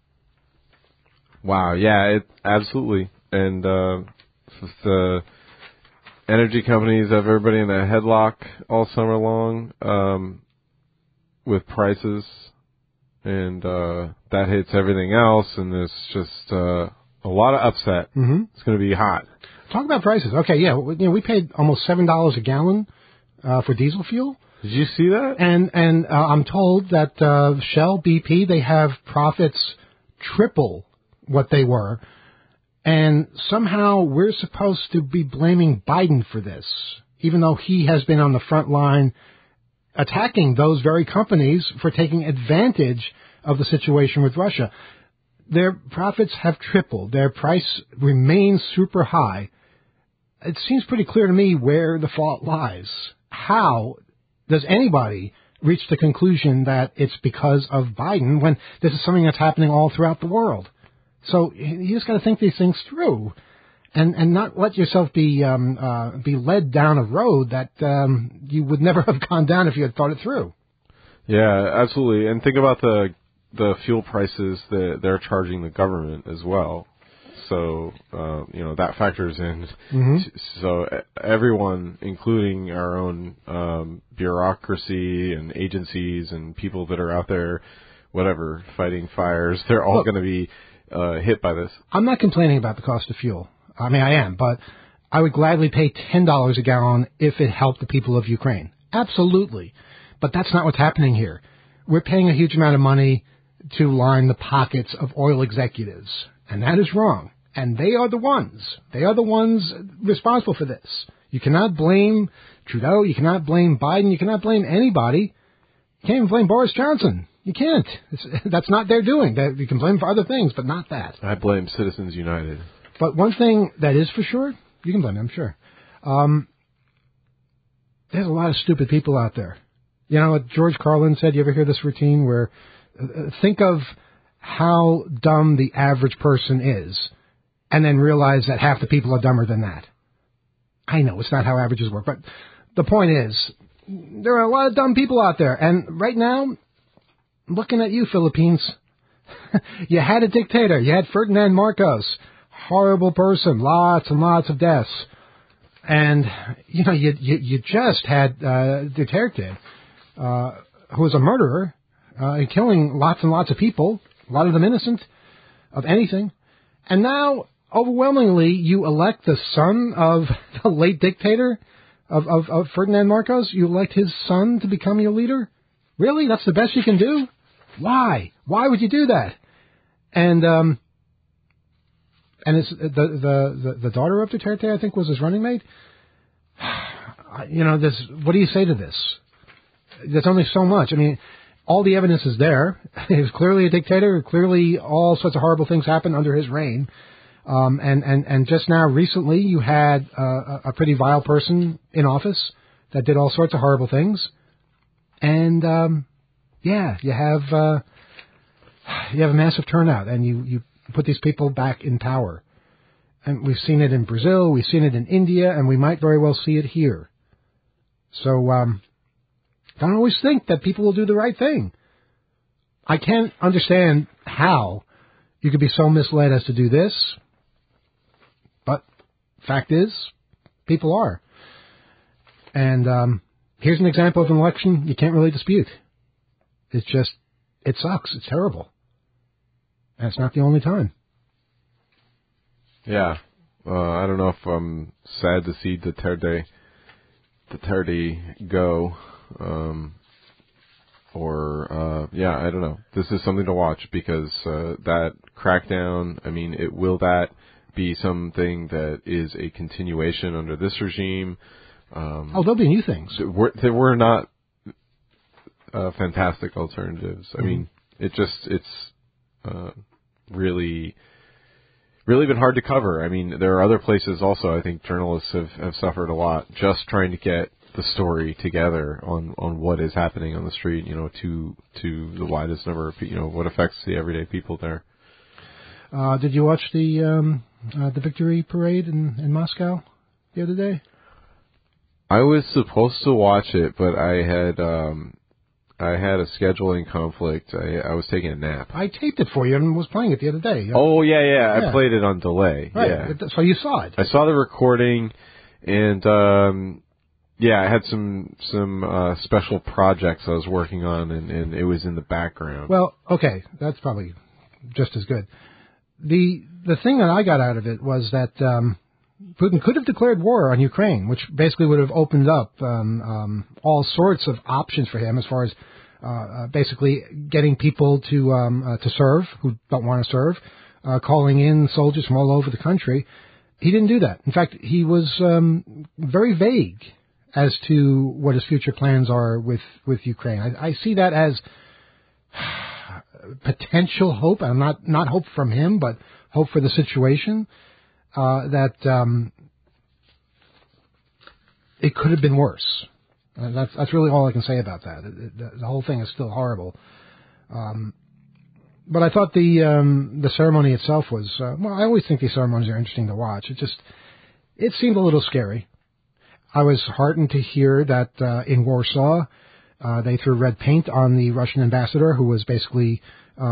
Wow, yeah, absolutely. And the energy companies have everybody in a headlock all summer long with prices, and that hits everything else, and there's just a lot of upset. Mm-hmm. It's going to be hot. Talk about prices. Okay, yeah, we paid almost $7 a gallon for diesel fuel. Did you see that? And I'm told that Shell, BP, they have profits triple what they were, and somehow we're supposed to be blaming Biden for this, even though he has been on the front line attacking those very companies for taking advantage of the situation with Russia. Their profits have tripled. Their price remains super high. It seems pretty clear to me where the fault lies. How does anybody reach the conclusion that it's because of Biden when this is something that's happening all throughout the world? So you just got to think these things through, and not let yourself be led down a road that you would never have gone down if you had thought it through. Yeah, absolutely. And think about the fuel prices that they're charging the government as well. So that factors in. Mm-hmm. So everyone, including our own bureaucracy and agencies and people that are out there, whatever, fighting fires, they're all going to be hit by this. I'm not complaining about the cost of fuel. I mean, I am, but I would gladly pay $10 a gallon if it helped the people of Ukraine. Absolutely. But that's not what's happening here. We're paying a huge amount of money to line the pockets of oil executives, and that is wrong. And they are the ones. They are the ones responsible for this. You cannot blame Trudeau. You cannot blame Biden. You cannot blame anybody. You can't even blame Boris Johnson. You can't. That's not their doing. You can blame for other things, but not that. I blame Citizens United. But one thing that is for sure, you can blame them, sure. There's a lot of stupid people out there. You know what George Carlin said? You ever hear this routine where think of how dumb the average person is and then realize that half the people are dumber than that. I know it's not how averages work, but the point is there are a lot of dumb people out there. And right now, looking at you, Philippines, you had a dictator. You had Ferdinand Marcos. Horrible person. Lots and lots of deaths. And, you just had Duterte, who was a murderer, killing lots and lots of people, a lot of them innocent of anything. And now, overwhelmingly, you elect the son of the late dictator of Ferdinand Marcos. You elect his son to become your leader? Really? That's the best you can do? Why? Why would you do that? And it's the daughter of Duterte, I think, was his running mate. What do you say to this? there's only so much. I mean, all the evidence is there. He was clearly a dictator. Clearly, all sorts of horrible things happened under his reign. And just now, recently, you had a pretty vile person in office that did all sorts of horrible things. And you have a massive turnout, and you put these people back in power. And we've seen it in Brazil, we've seen it in India, and we might very well see it here. So, don't always think that people will do the right thing. I can't understand how you could be so misled as to do this, but fact is, people are. And here's an example of an election you can't really dispute. It's just, it sucks. It's terrible. And it's not the only time. Yeah. I don't know if I'm sad to see Duterte go. I don't know. This is something to watch because that crackdown, I mean, will that be something that is a continuation under this regime? There'll be new things. There were not fantastic alternatives. I mean, it's really been hard to cover. I mean, there are other places also. I think journalists have suffered a lot just trying to get the story together on what is happening on the street, to the widest number of people, what affects the everyday people there. Did you watch the victory parade in Moscow the other day? I was supposed to watch it, but I had a scheduling conflict. I was taking a nap. I taped it for you and was playing it the other day. Oh, yeah. I played it on delay. Right. Yeah. So you saw it. I saw the recording, and I had some special projects I was working on, and it was in the background. Well, okay, that's probably just as good. The thing that I got out of it was that Putin could have declared war on Ukraine, which basically would have opened up all sorts of options for him as far as basically getting people to serve who don't want to serve, calling in soldiers from all over the country. He didn't do that. In fact, he was very vague as to what his future plans are with Ukraine. I see that as potential hope, and not hope from him, but hope for the situation. That it could have been worse. That's really all I can say about that. The whole thing is still horrible. But I thought the ceremony itself was I always think these ceremonies are interesting to watch. It seemed a little scary. I was heartened to hear that in Warsaw they threw red paint on the Russian ambassador, who was basically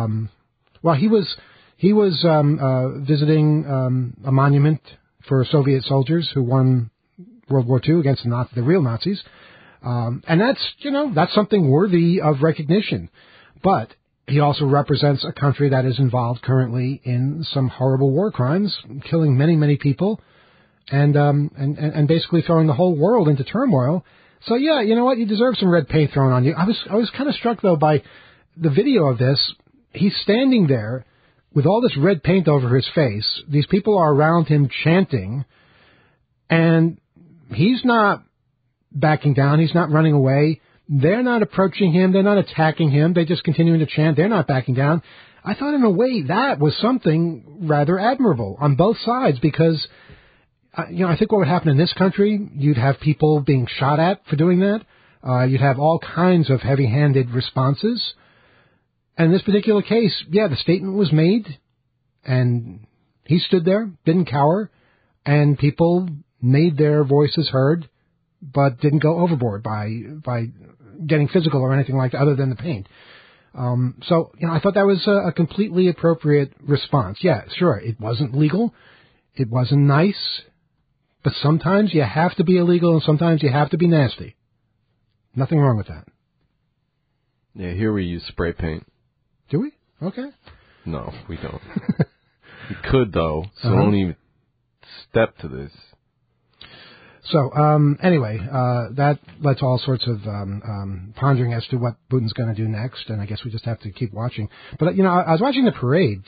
he was visiting a monument for Soviet soldiers who won World War II against the real Nazis. And that's something worthy of recognition. But he also represents a country that is involved currently in some horrible war crimes, killing many, many people, and basically throwing the whole world into turmoil. So yeah, you know what? You deserve some red paint thrown on you. I was kind of struck though by the video of this. He's standing there with all this red paint over his face. These people are around him chanting, and he's not backing down. He's not running away. They're not approaching him. They're not attacking him. They're just continuing to chant. They're not backing down. I thought in a way that was something rather admirable on both sides, because I think what would happen in this country, you'd have people being shot at for doing that. You'd have all kinds of heavy-handed responses. And in this particular case, the statement was made, and he stood there, didn't cower, and people made their voices heard, but didn't go overboard by getting physical or anything like that other than the paint. So I thought that was a completely appropriate response. Yeah, sure, it wasn't legal. It wasn't nice. But sometimes you have to be illegal, and sometimes you have to be nasty. Nothing wrong with that. Yeah, here we use spray paint. Do we? Okay. No, we don't. We could, though, so don't even step to this. So, anyway, that led to all sorts of pondering as to what Putin's going to do next, and I guess we just have to keep watching. But, I was watching the parade.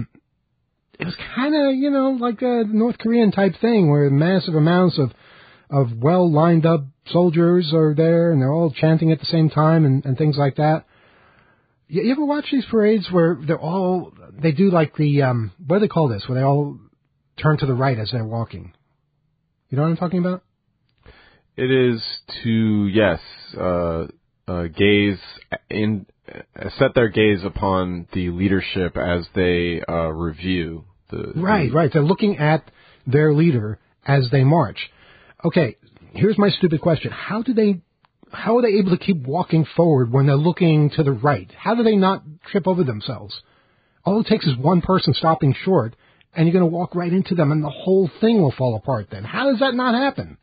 It was kind of, like a North Korean type thing where massive amounts well lined up soldiers are there, and they're all chanting at the same time and things like that. You ever watch these parades where they do like the, what do they call this, where they all turn to the right as they're walking? You know what I'm talking about? It is to, yes, set their gaze upon the leadership as they review. Right. They're looking at their leader as they march. Okay, here's my stupid question. How are they able to keep walking forward when they're looking to the right? How do they not trip over themselves? All it takes is one person stopping short, and you're going to walk right into them, and the whole thing will fall apart then. How does that not happen?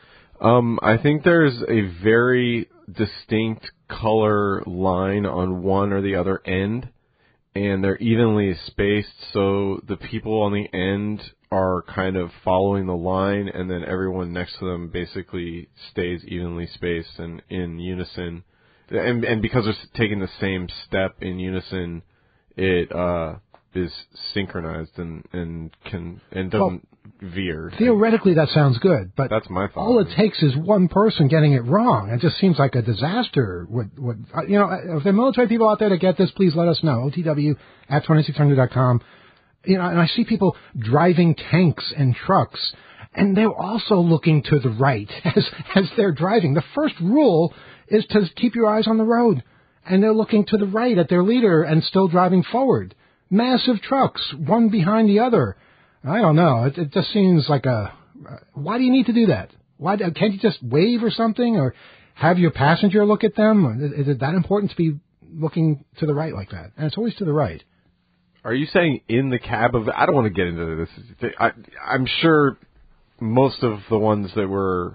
I think there's a very distinct color line on one or the other end, and they're evenly spaced, so the people on the end are kind of following the line, and then everyone next to them basically stays evenly spaced and in unison. And because they're taking the same step in unison, it is synchronized and doesn't veer. Theoretically, that sounds good, but that's my thought. All it takes is one person getting it wrong. It just seems like a disaster. If there are military people out there that get this, please let us know. OTW@2600.com. And I see people driving tanks and trucks, and they're also looking to the right as they're driving. The first rule is to keep your eyes on the road, and they're looking to the right at their leader and still driving forward. Massive trucks, one behind the other. I don't know. It just seems like why do you need to do that? Can't you just wave or something, or have your passenger look at them? Is it that important to be looking to the right like that? And it's always to the right. Are you saying in the cab of... I don't want to get into this. I'm sure most of the ones that were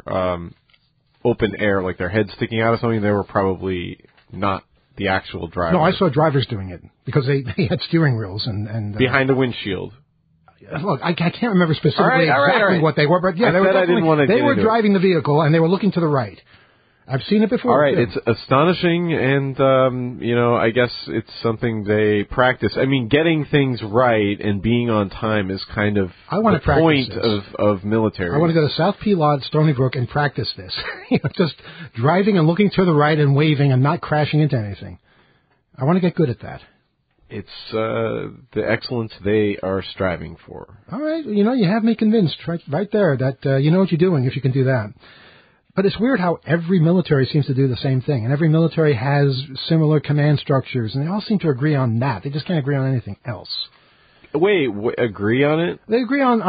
open air, like their heads sticking out of something, they were probably not the actual driver. No, I saw drivers doing it because they had steering wheels and behind the windshield. Look, I can't remember specifically exactly what they were, but yeah, they were driving the vehicle and they were looking to the right. I've seen it before. All right, it's astonishing, and I guess it's something they practice. I mean, getting things right and being on time is kind of the point of military. I want to go to South Piedmont, Stony Brook, and practice this. Just driving and looking to the right and waving and not crashing into anything. I want to get good at that. It's the excellence they are striving for. All right, you have me convinced right there that you know what you're doing if you can do that. But it's weird how every military seems to do the same thing, and every military has similar command structures, and they all seem to agree on that. They just can't agree on anything else. Wait, agree on it? They agree on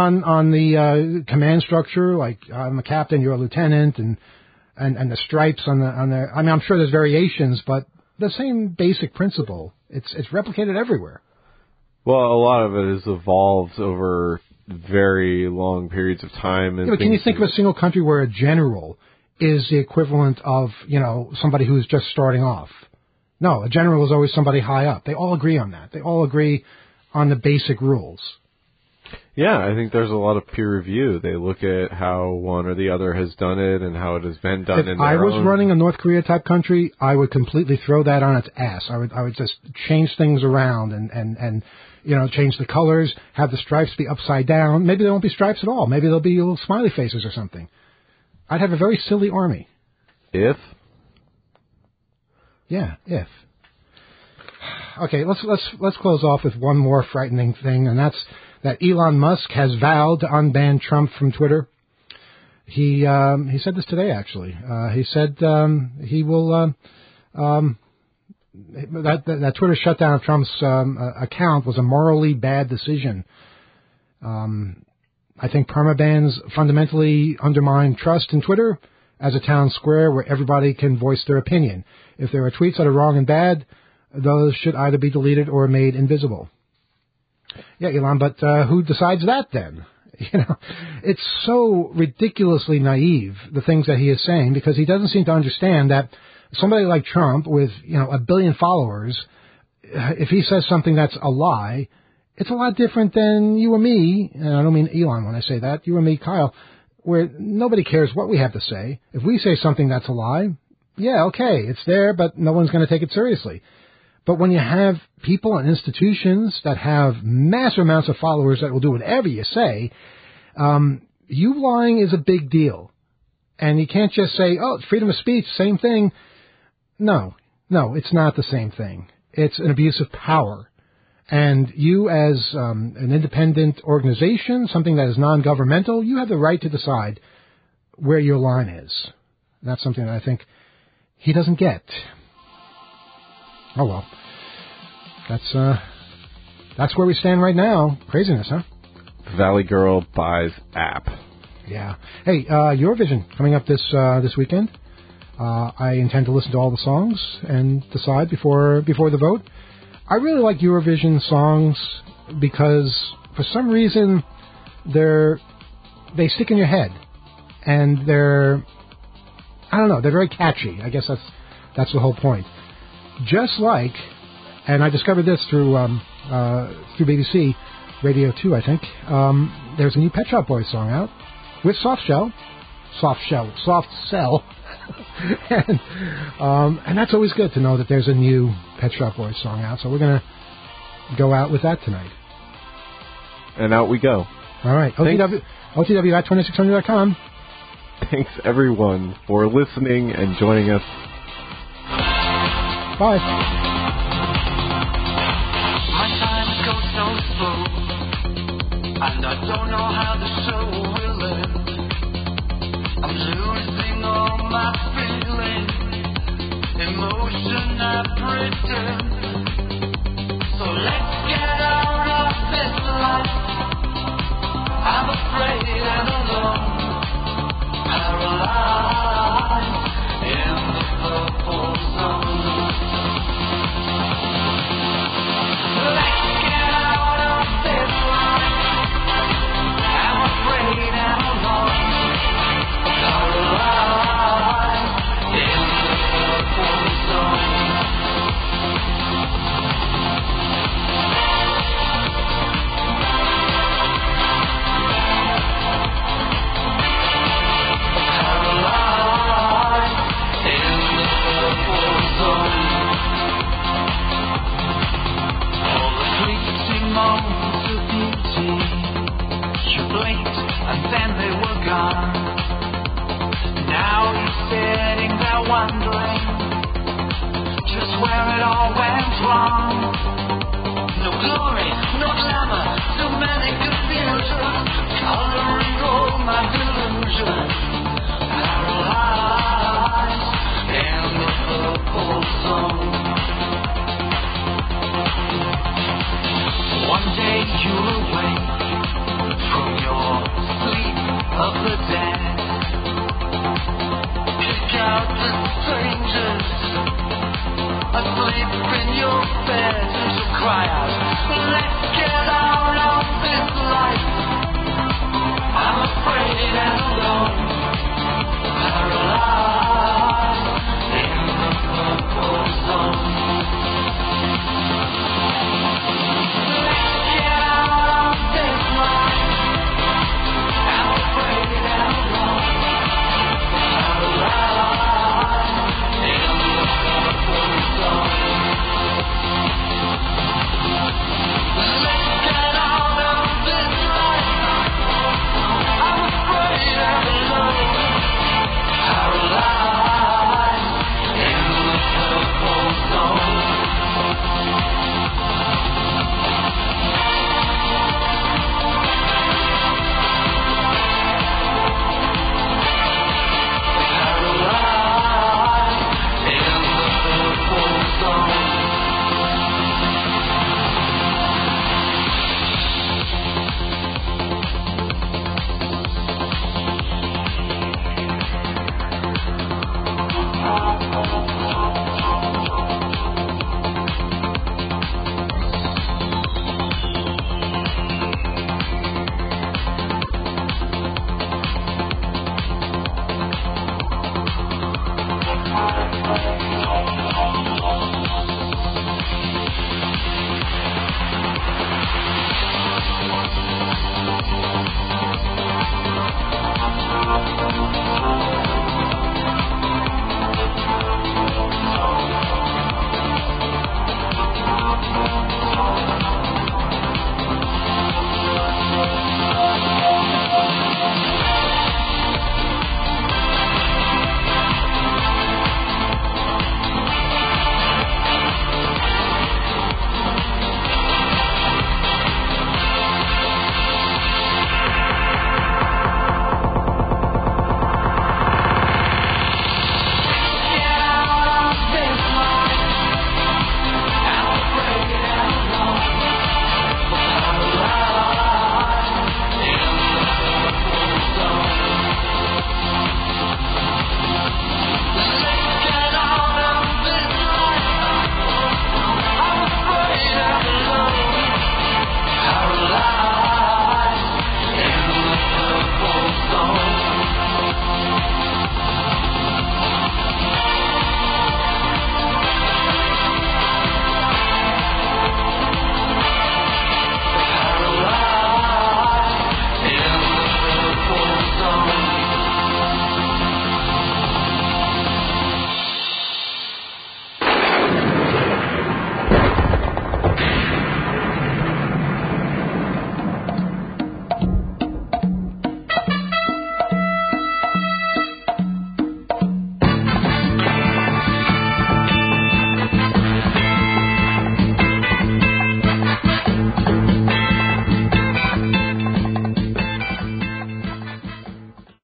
the command structure, like I'm a captain, you're a lieutenant, and the stripes on the. I mean, I'm sure there's variations, but the same basic principle. It's replicated everywhere. Well, a lot of it has evolved over very long periods of time. And but can you think of a single country where a general is the equivalent of, somebody who's just starting off? No, a general is always somebody high up. They all agree on that. They all agree on the basic rules. Yeah, I think there's a lot of peer review. They look at how one or the other has done it and how it has been done in their own. If I was running a North Korea type country, I would completely throw that on its ass. I would just change things around and change the colors, have the stripes be upside down. Maybe there won't be stripes at all. Maybe there'll be little smiley faces or something. I'd have a very silly army. If? Yeah, if. Okay, let's close off with one more frightening thing, and that's that Elon Musk has vowed to unban Trump from Twitter. He said this today, actually. He said he will that Twitter shutdown of Trump's account was a morally bad decision. I think permabans fundamentally undermine trust in Twitter as a town square where everybody can voice their opinion. If there are tweets that are wrong and bad, those should either be deleted or made invisible. Yeah, Elon, but who decides that then? It's so ridiculously naive, the things that he is saying, because he doesn't seem to understand that somebody like Trump with, 1 billion followers, if he says something that's a lie, it's a lot different than you or me, and I don't mean Elon when I say that, you or me, Kyle, where nobody cares what we have to say. If we say something that's a lie, yeah, okay, it's there, but no one's going to take it seriously. But when you have people and institutions that have massive amounts of followers that will do whatever you say, you lying is a big deal. And you can't just say, oh, freedom of speech, same thing. No, it's not the same thing. It's an abuse of power. And you as an independent organization, something that is non-governmental, you have the right to decide where your line is. And that's something that I think he doesn't get. Oh, well. That's where we stand right now. Craziness, huh? Valley Girl buys app. Yeah. Hey, Eurovision coming up this weekend. I intend to listen to all the songs and decide before the vote. I really like Eurovision songs because for some reason they stick in your head, and they're very catchy. I guess that's the whole point. Just like, and I discovered this through BBC Radio 2, I think. There's a new Pet Shop Boys song out with Soft Cell, and that's always good to know that there's a new Pet Shop Boys song out. So we're gonna go out with that tonight. And out we go. All right, OTW@2600.com. Thanks everyone for listening and joining us. Bye. My time goes so slow, and I don't know how the show will end. I'm losing all my feeling, emotion I pretend. So let's get out of this life. I'm afraid and alone, paralyzed in the purple zone. Let's get out of this life. I'm afraid and alone, paralyzed in the purple zone. Paralyzed in the purple zone. All the fleeting moments of beauty, you blinked and then they were gone. Now you're sitting there wondering just where it all went wrong. No glory, no glamour, too many confusions, coloring all my delusions. Paralyzed in the purple zone. One day you'll awake from your sleep of the dead. Kick out the strangers asleep in your bed, and you'll cry out, let's get